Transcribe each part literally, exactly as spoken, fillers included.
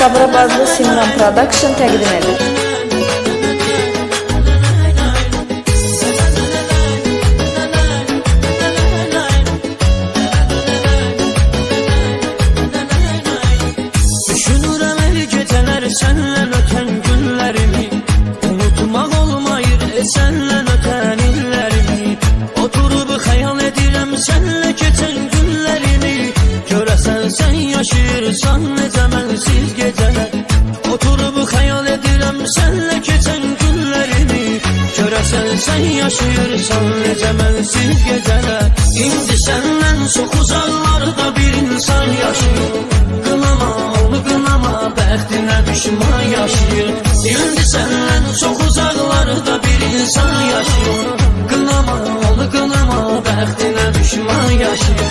Sabirabadlı Simran Production təqdim edir. Düşünürəm el gecələr sənlə ötən günlərimi, unutmaq olmayır sənlə ötən illərimi. Oturub xəyal edirəm sənlə keçən günlərimi, görəsən sən yaşayırsan necə mənsiz gecələr. Oturub xəyal edirəm sənlə keçən günlərimi, görəsən sən yaşayırsan necə mənsiz gecələr. İndi səndən çox uzaqlarda bir insan yaşayır, qınama onu qınama, bəxtinə düşman yaşayır. İndi səndən çox uzaqlarda bir insan yaşayır, qınama onu qınama, bəxtinə düşman yaşayır.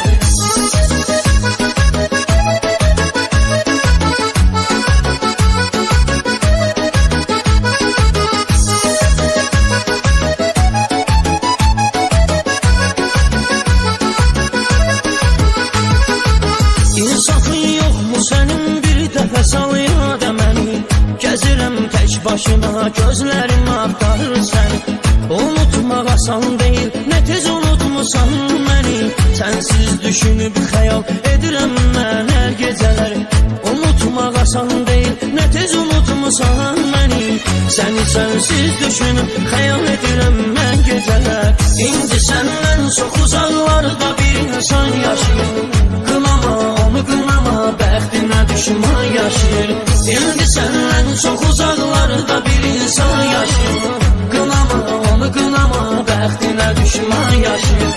İnsafın yoxmu sənin, bir dəfə sal yadə məni. Gəzirəm tək başıma, gözlərim axtarır səni. Unutmaq asan deyil, nə tez unutmusan məni. Sənsiz düşünüb xəyal edirəm mən hər gecələri. Unutmaq asan deyil, nə tez unutmusan məni. Səni sənsiz düşünüb xəyal edirəm mən gecələr. İndi səndən çox uzaqlarda bir insan yaşayır, qınama onu qınama, bəxtinə düşman yaşayır. İndi səndən çox uzaqlarda bir insan yaşayır, qınama onu qınama, bəxtinə düşman yaşayır.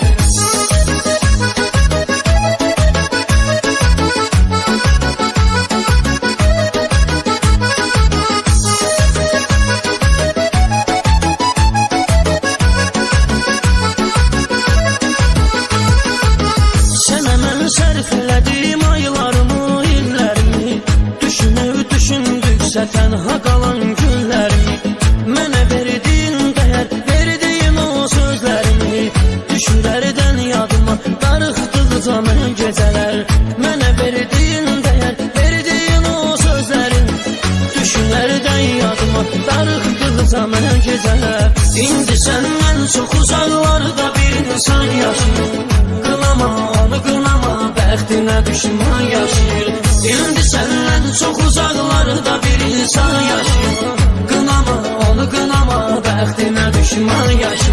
Sənə mən sərf elədim aylarımı, illərimi, düşünüb düşündüksə tənha qalan günlərimi. Mənə verdiyin dəyər, verdiyin o sözlərimi, düşürərdən yadıma darıxdıqca mən gecələr. Mənə verdiyin dəyər, verdiyin o sözlərin, düşürərdən yadıma darıxdıqca mən gecələr. İndi səndən çox uzaqlarda bir insan yaşayır, qınama onu qınama, bəxtinə düşman yaşayır. İndi səndən çox uzaqlarda bir insan yaşayır, qınama onu qınama, bəxtinə düşman yaşayır.